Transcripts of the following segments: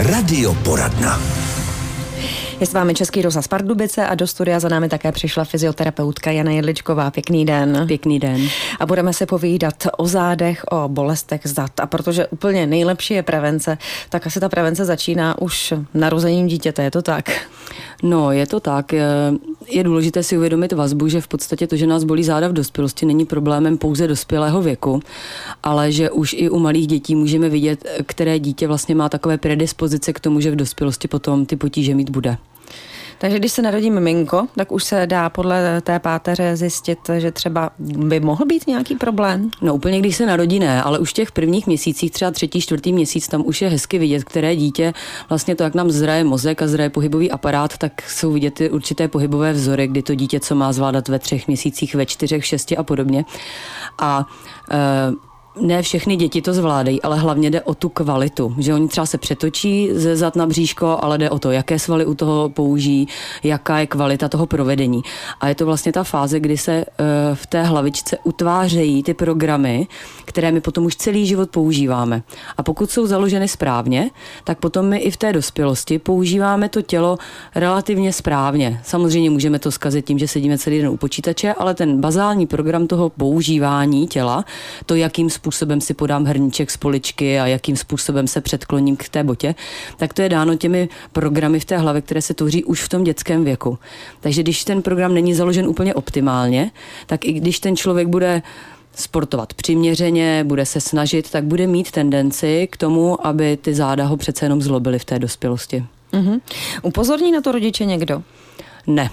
Radioporadna. Je s vámi Český rozhlas Pardubice a do studia za námi také přišla fyzioterapeutka Jana Jedličková. Pěkný den. Pěkný den. A budeme se povídat o zádech, o bolestech zad. A protože úplně nejlepší je prevence, tak asi ta prevence začíná už narozením dítěte, je to tak? No, je to tak. Je důležité si uvědomit vazbu, že v podstatě to, že nás bolí záda v dospělosti, není problémem pouze dospělého věku, ale že už i u malých dětí můžeme vidět, které dítě vlastně má takové predispozice k tomu, že v dospělosti potom ty potíže mít bude. Takže když se narodí miminko, tak už se dá podle té páteře zjistit, že třeba by mohl být nějaký problém? No úplně když se narodí ne, ale už v těch prvních měsících, třeba 3., 4. měsíc, tam už je hezky vidět, které dítě, vlastně to, jak nám zraje mozek a zraje pohybový aparát, tak jsou vidět ty určité pohybové vzory, kdy to dítě, co má zvládat ve 3 měsících, ve 4, 6 a podobně. A ne všechny děti to zvládají, ale hlavně jde o tu kvalitu, že oni třeba se přetočí ze zad na bříško, ale jde o to, jaké svaly u toho použijí, jaká je kvalita toho provedení. A je to vlastně ta fáze, kdy se v té hlavičce utvářejí ty programy, které my potom už celý život používáme. A pokud jsou založeny správně, tak potom my i v té dospělosti používáme to tělo relativně správně. Samozřejmě můžeme to zkazit tím, že sedíme celý den u počítače, ale ten bazální program toho používání těla, to, jakým způsobem si podám hrníček z poličky a jakým způsobem se předkloním k té botě, tak to je dáno těmi programy v té hlavě, které se tvoří už v tom dětském věku. Takže když ten program není založen úplně optimálně, tak i když ten člověk bude sportovat přiměřeně, bude se snažit, tak bude mít tendenci k tomu, aby ty záda ho přece jenom zlobily v té dospělosti. Upozorní na to rodiče někdo? Ne.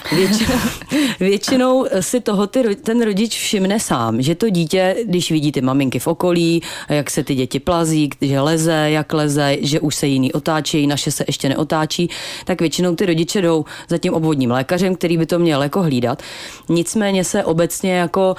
Většinou si toho ten rodič všimne sám, že to dítě, když vidí ty maminky v okolí, jak se ty děti plazí, že leze, jak leze, že už se jiný otáčí, naše se ještě neotáčí, tak většinou ty rodiče jdou za tím obvodním lékařem, který by to měl jako hlídat. Nicméně se obecně jako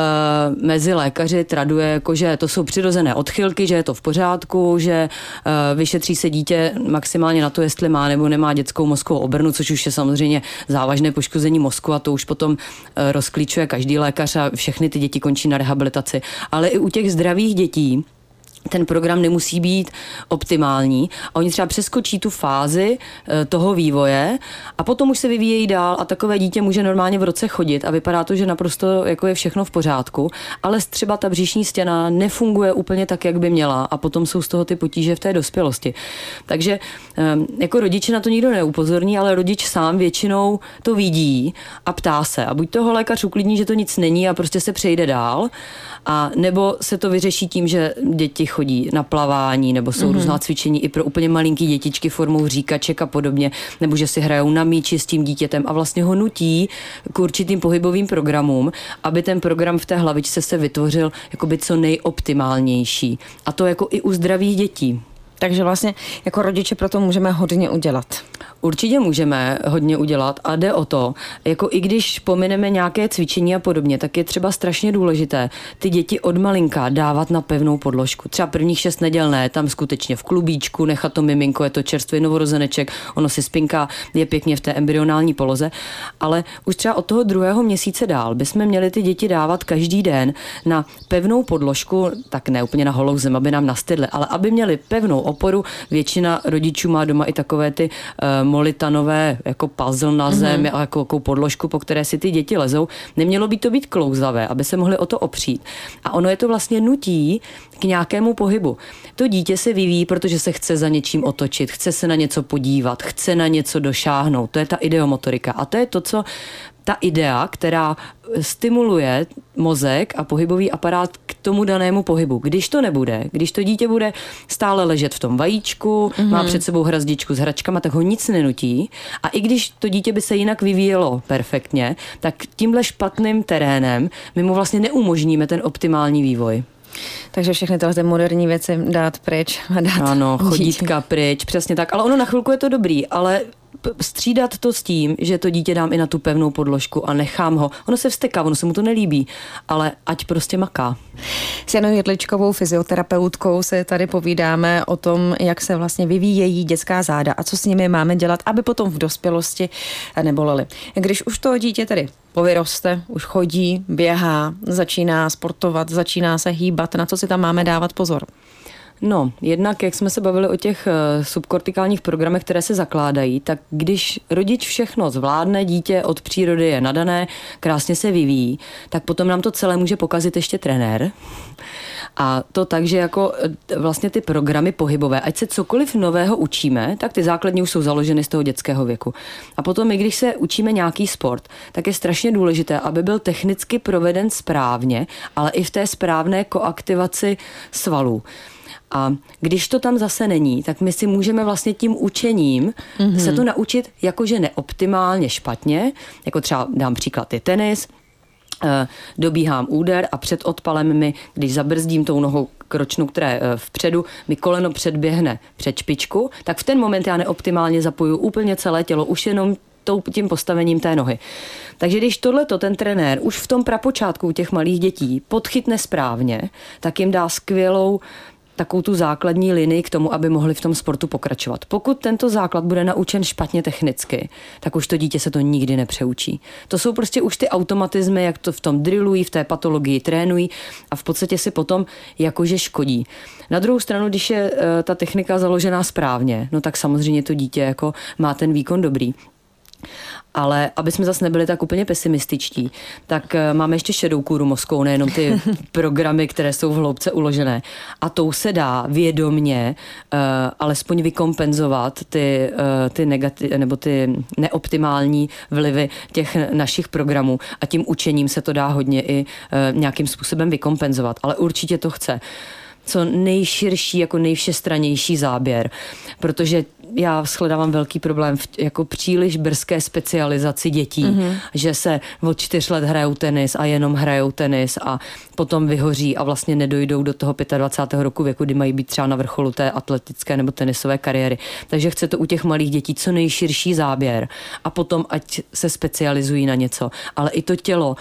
mezi lékaři traduje, jako, že to jsou přirozené odchylky, že je to v pořádku, že vyšetří se dítě maximálně na to, jestli má nebo nemá dětskou mozkovou obrnu, což už je samozřejmě závažné poškození mozku a to už potom rozklíčuje každý lékař a všechny ty děti končí na rehabilitaci. Ale i u těch zdravých dětí ten program nemusí být optimální a oni třeba přeskočí tu fázi toho vývoje a potom už se vyvíjejí dál a takové dítě může normálně v roce chodit a vypadá to, že naprosto jako je všechno v pořádku, ale třeba ta břišní stěna nefunguje úplně tak, jak by měla a potom jsou z toho ty potíže v té dospělosti. Takže jako rodiče na to nikdo neupozorní, ale rodič sám většinou to vidí a ptá se a buď toho lékař uklidní, že to nic není a prostě se přejde dál, a nebo se to vyřeší tím, že děti chodí na plavání, nebo jsou různá cvičení i pro úplně malinký dětičky formou říkaček a podobně, nebo že si hrajou na míči s tím dítětem a vlastně ho nutí k určitým pohybovým programům, aby ten program v té hlavičce se vytvořil jakoby co nejoptimálnější. A to jako i u zdravých dětí. Takže vlastně jako rodiče proto můžeme hodně udělat. Určitě můžeme hodně udělat a jde o to, jako i když pomineme nějaké cvičení a podobně, tak je třeba strašně důležité ty děti od malinka dávat na pevnou podložku. Třeba prvních 6 neděl ne, tam skutečně v klubíčku, nechat to miminko, je to čerstvý novorozeneček, ono si spinká, je pěkně v té embryonální poloze, ale už třeba od toho 2. měsíce dál bychom měli ty děti dávat každý den na pevnou podložku, tak ne úplně na holou zem, aby nám nastydly, ale aby měli pevnou oporu. Většina rodičů má doma i takové ty molitanové jako puzzle na zem a jako podložku, po které si ty děti lezou. Nemělo by to být klouzavé, aby se mohli o to opřít. A ono je to vlastně nutí k nějakému pohybu. To dítě se vyvíjí, protože se chce za něčím otočit, chce se na něco podívat, chce na něco došáhnout. To je ta ideomotorika. A to je to, co ta idea, která stimuluje mozek a pohybový aparát k tomu danému pohybu. Když to nebude, když to dítě bude stále ležet v tom vajíčku, má před sebou hrazdičku s hračkama, tak ho nic nenutí. A i když to dítě by se jinak vyvíjelo perfektně, tak tímhle špatným terénem my mu vlastně neumožníme ten optimální vývoj. Takže všechny tyhle moderní věci dát pryč. Ano, chodítka pryč, přesně tak. Ale ono na chvilku je to dobrý, ale střídat to s tím, že to dítě dám i na tu pevnou podložku a nechám ho. Ono se vzteká, ono se mu to nelíbí, ale ať prostě maká. S Janou Jedličkovou, fyzioterapeutkou, se tady povídáme o tom, jak se vlastně vyvíjejí dětská záda a co s nimi máme dělat, aby potom v dospělosti nebolely. Když už to dítě tedy povyroste, už chodí, běhá, začíná sportovat, začíná se hýbat, na co si tam máme dávat pozor? No, jednak, jak jsme se bavili o těch subkortikálních programech, které se zakládají, tak když rodič všechno zvládne, dítě od přírody je nadané, krásně se vyvíjí, tak potom nám to celé může pokazit ještě trenér. A to tak, že jako vlastně ty programy pohybové, ať se cokoliv nového učíme, tak ty základní už jsou založeny z toho dětského věku. A potom i když se učíme nějaký sport, tak je strašně důležité, aby byl technicky proveden správně, ale i v té správné koaktivaci svalů. A když to tam zase není, tak my si můžeme vlastně tím učením se to naučit jakože neoptimálně špatně, jako třeba dám příklad je tenis, dobíhám úder a před odpalem mi, když zabrzdím tou nohou kročnu, která je vpředu, mi koleno předběhne před špičku, tak v ten moment já neoptimálně zapoju úplně celé tělo, už jenom tím postavením té nohy. Takže když tohleto ten trenér už v tom prapočátku těch malých dětí podchytne správně, tak jim dá skvělou takovou tu základní linii k tomu, aby mohli v tom sportu pokračovat. Pokud tento základ bude naučen špatně technicky, tak už to dítě se to nikdy nepřeučí. To jsou prostě už ty automatizmy, jak to v tom drillují, v té patologii trénují a v podstatě si potom jakože škodí. Na druhou stranu, když je ta technika založená správně, no tak samozřejmě to dítě jako má ten výkon dobrý. Ale aby jsme zase nebyli tak úplně pesimističtí, tak máme ještě šedou kůru mozkovou, nejenom ty programy, které jsou v hloubce uložené. A tou se dá vědomně alespoň vykompenzovat ty nebo ty neoptimální vlivy těch našich programů. A tím učením se to dá hodně i nějakým způsobem vykompenzovat. Ale určitě to chce co nejširší, jako nejvšestrannější záběr, protože já shledávám velký problém v jako příliš brzké specializaci dětí, že se od 4 let hrajou tenis a jenom hrajou tenis a potom vyhoří a vlastně nedojdou do toho 25. roku věku, kdy mají být třeba na vrcholu té atletické nebo tenisové kariéry. Takže chce to u těch malých dětí co nejširší záběr a potom ať se specializují na něco. Ale i to tělo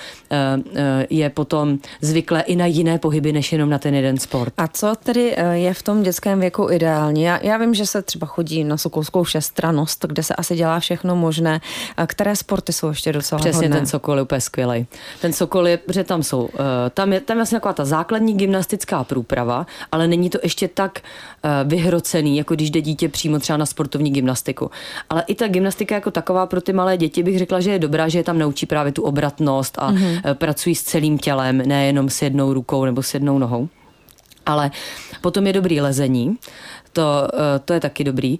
je potom zvyklé i na jiné pohyby, než jenom na ten jeden sport. A co tedy je v tom dětském věku ideální? Já vím, že se třeba chodí na sokolskou všestrannost, kde se asi dělá všechno možné. Které sporty jsou ještě docela Přesně hodné? Ten Sokol je úplně skvělej. Ten Sokol je, protože tam jsou, tam je vlastně taková ta základní gymnastická průprava, ale není to ještě tak vyhrocený, jako když jde dítě přímo třeba na sportovní gymnastiku. Ale i ta gymnastika jako taková pro ty malé děti bych řekla, že je dobrá, že je tam naučí právě tu obratnost a pracují s celým tělem, nejenom s jednou rukou nebo s jednou nohou. Ale potom je dobrý lezení, to je taky dobrý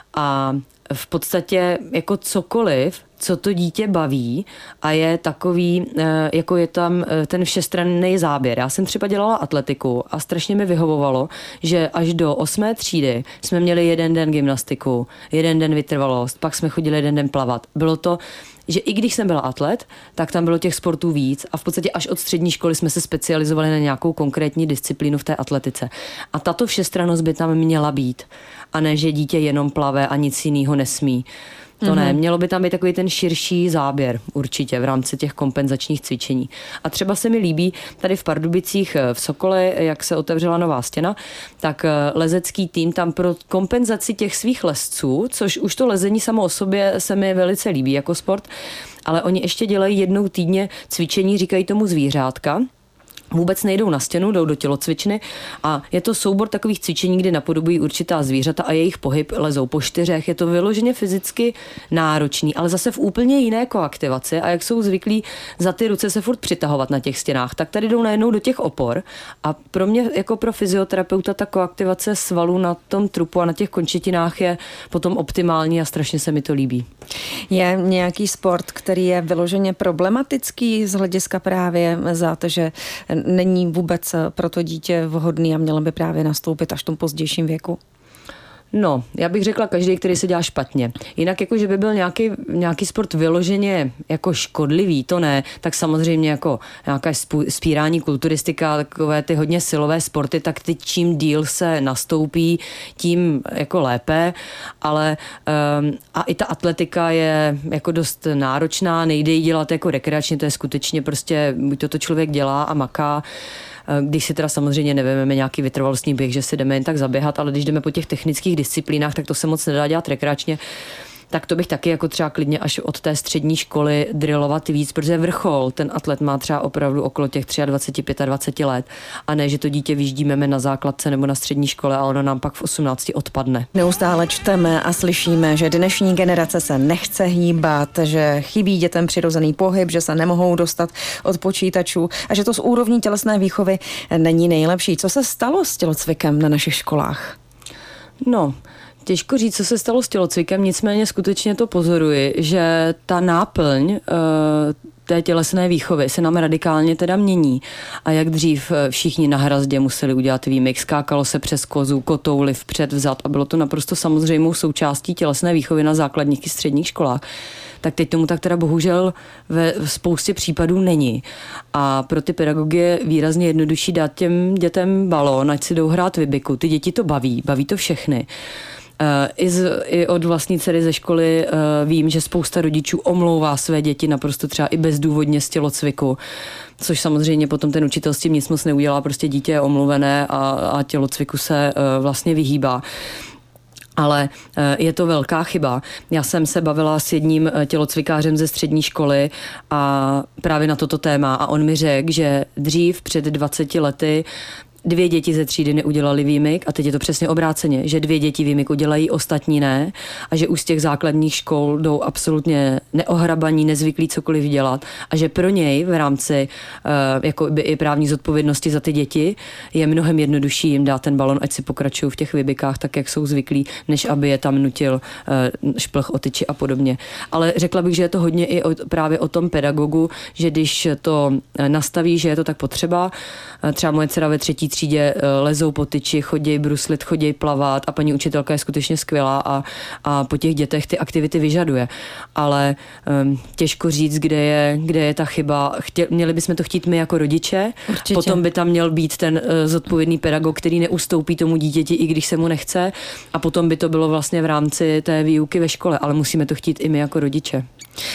a v podstatě jako cokoliv, co to dítě baví a je takový, jako je tam ten všestranný záběr. Já jsem třeba dělala atletiku a strašně mi vyhovovalo, že až do 8. třídy jsme měli 1 den gymnastiku, 1 den vytrvalost, pak jsme chodili 1 den plavat. Bylo to, že i když jsem byla atlet, tak tam bylo těch sportů víc a v podstatě až od střední školy jsme se specializovali na nějakou konkrétní disciplínu v té atletice. A tato všestrannost by tam měla být. A ne, že dítě jenom plave a nic jiného nesmí. To ne, mělo by tam být takový ten širší záběr určitě v rámci těch kompenzačních cvičení. A třeba se mi líbí tady v Pardubicích v Sokole, jak se otevřela nová stěna, tak lezecký tým tam pro kompenzaci těch svých lezců, což už to lezení samo o sobě se mi velice líbí jako sport, ale oni ještě dělají 1 týdně cvičení, říkají tomu zvířátka. Vůbec nejdou na stěnu, jdou do tělocvičny a je to soubor takových cvičení, kdy napodobují určitá zvířata a jejich pohyb lezou po 4. Je to vyloženě fyzicky náročný, ale zase v úplně jiné koaktivaci a jak jsou zvyklí za ty ruce se furt přitahovat na těch stěnách, tak tady jdou najednou do těch opor a pro mě jako pro fyzioterapeuta ta koaktivace svalů na tom trupu a na těch končetinách je potom optimální a strašně se mi to líbí. Je nějaký sport, který je vyloženě problematický z hlediska právě za to, že není vůbec pro to dítě vhodný a mělo by právě nastoupit až v tom pozdějším věku? No, já bych řekla každý, který se dělá špatně. Jinak jako, že by byl nějaký sport vyloženě jako škodlivý, to ne, tak samozřejmě jako nějaká spírání, kulturistika, takové ty hodně silové sporty, tak ty čím díl se nastoupí, tím jako lépe, ale a i ta atletika je jako dost náročná, nejde ji dělat jako rekreačně, to je skutečně prostě, buď to člověk dělá a maká, když si teda samozřejmě nevezmeme nějaký vytrvalostní běh, že si jdeme jen tak zaběhat, ale když jdeme po těch technických disciplínách, tak to se moc nedá dělat rekreačně. tak to bych taky jako třeba klidně až od té střední školy drillovat víc, protože vrchol, ten atlet má třeba opravdu okolo těch 23, 25 let a ne, že to dítě vyždímeme na základce nebo na střední škole a ono nám pak v 18 odpadne. Neustále čteme a slyšíme, že dnešní generace se nechce hýbat, že chybí dětem přirozený pohyb, že se nemohou dostat od počítačů a že to z úrovní tělesné výchovy není nejlepší. Co se stalo s tělocvikem na našich školách? No, těžko říct, co se stalo s tělocvikem, nicméně skutečně to pozoruji, že ta náplň té tělesné výchovy se nám radikálně teda mění. A jak dřív všichni na hrazdě museli udělat výmyk, skákalo se přes kozu, kotouli vpřed, vzad a bylo to naprosto samozřejmou součástí tělesné výchovy na základních i středních školách. Tak teď tomu tak teda bohužel ve spoustě případů není. A pro ty pedagogy je výrazně jednodušší dát těm dětem balón, ať si jdou hrát vybiku. Ty děti to baví to všechny. I od vlastní dcery ze školy vím, že spousta rodičů omlouvá své děti naprosto třeba i bezdůvodně z tělocviku, což samozřejmě potom ten učitel s tím nic moc neudělá, prostě dítě je omluvené a tělocviku se vlastně vyhýbá. Ale je to velká chyba. Já jsem se bavila s jedním tělocvikářem ze střední školy a právě na toto téma a on mi řekl, že dřív před 20 lety 2 děti ze třídy neudělali výmyk a teď je to přesně obráceně, že 2 děti výmyk udělají, ostatní ne a že už z těch základních škol jdou absolutně neohrabaní, nezvyklí cokoliv dělat a že pro něj v rámci jako by i právní zodpovědnosti za ty děti je mnohem jednodušší jim dát ten balon, ať si pokračují v těch vybykách tak, jak jsou zvyklí, než aby je tam nutil šplch o tyči a podobně. Ale řekla bych, že je to hodně i právě o tom pedagogu, že když to nastaví, že je to tak potřeba, třeba moje dcera ve 3. třídě lezou po tyči, chodí bruslit, chodí plavat a paní učitelka je skutečně skvělá a po těch dětech ty aktivity vyžaduje. Ale těžko říct, kde je ta chyba. Měli bychom to chtít my jako rodiče, určitě. Potom by tam měl být ten zodpovědný pedagog, který neustoupí tomu dítěti, i když se mu nechce a potom by to bylo vlastně v rámci té výuky ve škole, ale musíme to chtít i my jako rodiče.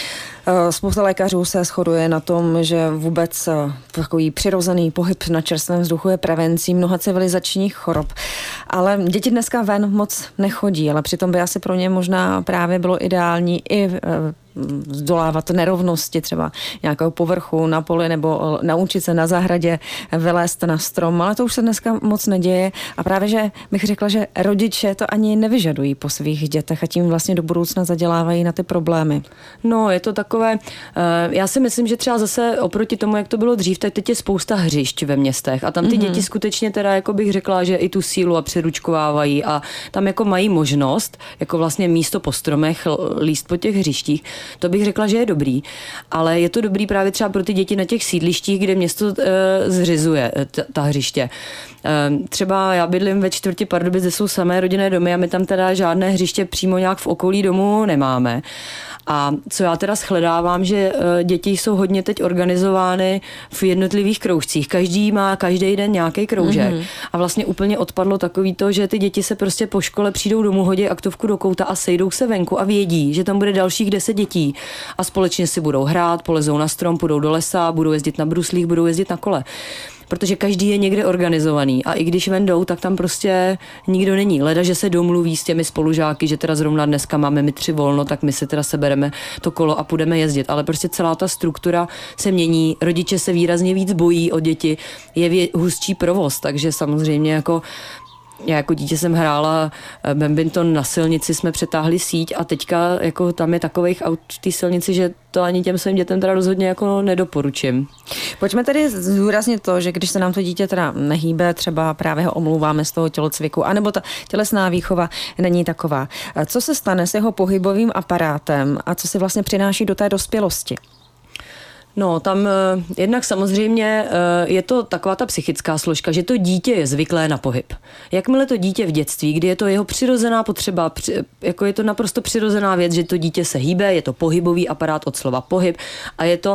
Spousta lékařů se shoduje na tom, že vůbec takový přirozený pohyb na čerstvém vzduchu je prevencí mnoha civilizačních chorob. Ale děti dneska ven moc nechodí, ale přitom by asi pro ně možná právě bylo ideální i zdolávat nerovnosti třeba nějakého povrchu na poli nebo naučit se na zahradě vylézt na strom, ale to už se dneska moc neděje a právě, že bych řekla, že rodiče to ani nevyžadují po svých dětech a tím vlastně do budoucna zadělávají na ty problémy. No, je to takové, já si myslím, že třeba zase oproti tomu, jak to bylo dřív, tak teď je spousta hřišť ve městech a tam ty děti skutečně teda, jako bych řekla, že i tu sílu a přeručkovávají a tam jako mají možnost, jako vlastně místo po stromech líst po těch hřištích. To bych řekla, že je dobrý, ale je to dobrý právě třeba pro ty děti na těch sídlištích, kde město zřizuje ta hřiště. Třeba já bydlím ve čtvrti Pardubic, kde jsou samé rodinné domy a my tam teda žádné hřiště přímo nějak v okolí domu nemáme. A co já teda shledávám, že děti jsou hodně teď organizovány v jednotlivých kroužcích. Každý má každý den nějaký kroužek. A vlastně úplně odpadlo takový to, že ty děti se prostě po škole přijdou domů, hodí aktovku do kouta a sejdou se venku a vědí, že tam bude dalších 10 dětí. A společně si budou hrát, polezou na strom, půjdou do lesa, budou jezdit na bruslích, budou jezdit na kole. Protože každý je někde organizovaný a i když ven jdou, tak tam prostě nikdo není. Leda, že se domluví s těmi spolužáky, že teda zrovna dneska máme my 3 volno, tak my si teda sebereme to kolo a půjdeme jezdit. Ale prostě celá ta struktura se mění, rodiče se výrazně víc bojí o děti, je hustší provoz, takže samozřejmě jako já jako dítě jsem hrála badminton na silnici, jsme přetáhli síť a teďka jako tam je takových aut v té silnici, že to ani těm svým dětem teda rozhodně jako nedoporučím. Pojďme tedy zdůraznit to, že když se nám to dítě teda nehýbe, třeba právě ho omlouváme z toho tělocviku, anebo ta tělesná výchova není taková. Co se stane s jeho pohybovým aparátem a co si vlastně přináší do té dospělosti? No, tam jednak samozřejmě je to taková ta psychická složka, že to dítě je zvyklé na pohyb. Jakmile to dítě v dětství, kdy je to jeho přirozená potřeba, jako je to naprosto přirozená věc, že to dítě se hýbe, je to pohybový aparát od slova pohyb a je to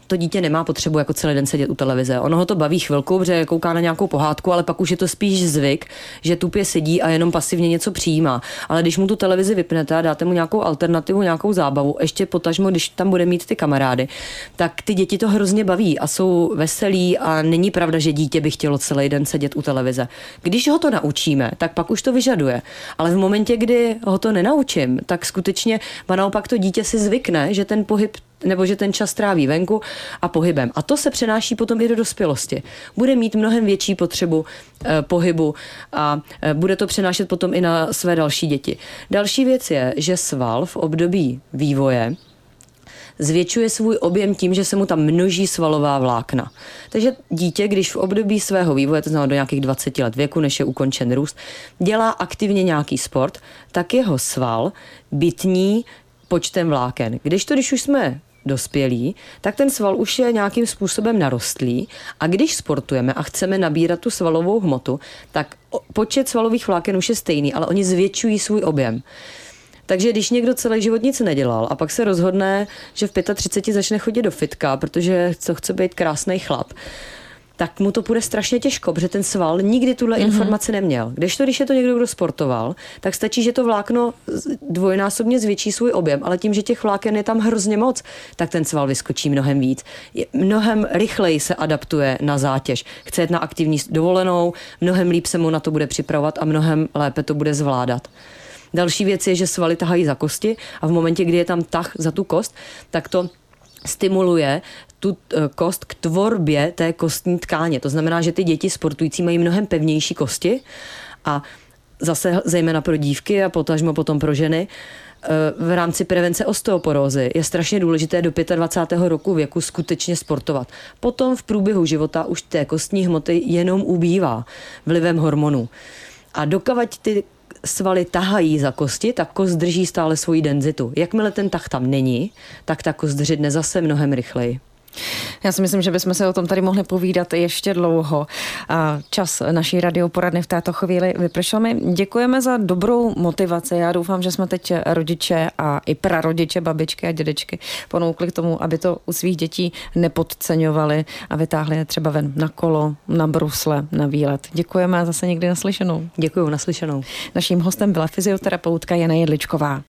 to dítě nemá potřebu jako celý den sedět u televize. Ono ho to baví chvilku, protože kouká na nějakou pohádku, ale pak už je to spíš zvyk, že tupě sedí a jenom pasivně něco přijímá. Ale když mu tu televizi vypnete a dáte mu nějakou alternativu, nějakou zábavu, ještě potažmo, když tam bude mít ty kamarády, tak ty děti to hrozně baví a jsou veselí a není pravda, že dítě by chtělo celý den sedět u televize. Když ho to naučíme, tak pak už to vyžaduje. Ale v momentě, kdy ho to nenaučím, tak skutečně naopak to dítě si zvykne, že ten pohyb nebo že ten čas tráví venku a pohybem. A to se přenáší potom i do dospělosti. Bude mít mnohem větší potřebu pohybu a bude to přenášet potom i na své další děti. Další věc je, že sval v období vývoje zvětšuje svůj objem tím, že se mu tam množí svalová vlákna. Takže dítě, když v období svého vývoje, to znamená do nějakých 20 let věku, než je ukončen růst, dělá aktivně nějaký sport, tak jeho sval bytní počtem vláken. Když už jsme dospělí, tak ten sval už je nějakým způsobem narostlý a když sportujeme a chceme nabírat tu svalovou hmotu, tak počet svalových vláken už je stejný, ale oni zvětšují svůj objem. Takže když někdo celý život nic nedělal a pak se rozhodne, že v 35 začne chodit do fitka, protože chce být krásný chlap, tak mu to půjde strašně těžko, protože ten sval nikdy tuhle informaci neměl. Když je to někdo, kdo sportoval, tak stačí, že to vlákno dvojnásobně zvětší svůj objem, ale tím, že těch vláken je tam hrozně moc, tak ten sval vyskočí mnohem víc. Mnohem rychleji se adaptuje na zátěž. Chce jet na aktivní dovolenou, mnohem líp se mu na to bude připravovat a mnohem lépe to bude zvládat. Další věc je, že svaly tahají za kosti a v momentě, kdy je tam tah za tu kost, tak to stimuluje tu kost k tvorbě té kostní tkáně. To znamená, že ty děti sportující mají mnohem pevnější kosti a zase zejména pro dívky a potažmo potom pro ženy v rámci prevence osteoporózy je strašně důležité do 25. roku věku skutečně sportovat. Potom v průběhu života už té kostní hmoty jenom ubývá vlivem hormonů. A dokavať ty svaly tahají za kosti, tak kost drží stále svoji denzitu. Jakmile ten tah tam není, tak ta kost dřidne zase mnohem rychleji. Já si myslím, že bychom se o tom tady mohli povídat ještě dlouho. Čas naší radioporadny v této chvíli vypršel. My děkujeme za dobrou motivaci. Já doufám, že jsme teď rodiče a i prarodiče, babičky a dědečky ponoukli k tomu, aby to u svých dětí nepodceňovali a vytáhli je třeba ven na kolo, na brusle, na výlet. Děkujeme a zase někdy naslyšenou. Děkuju, naslyšenou. Naším hostem byla fyzioterapeutka Jana Jedličková.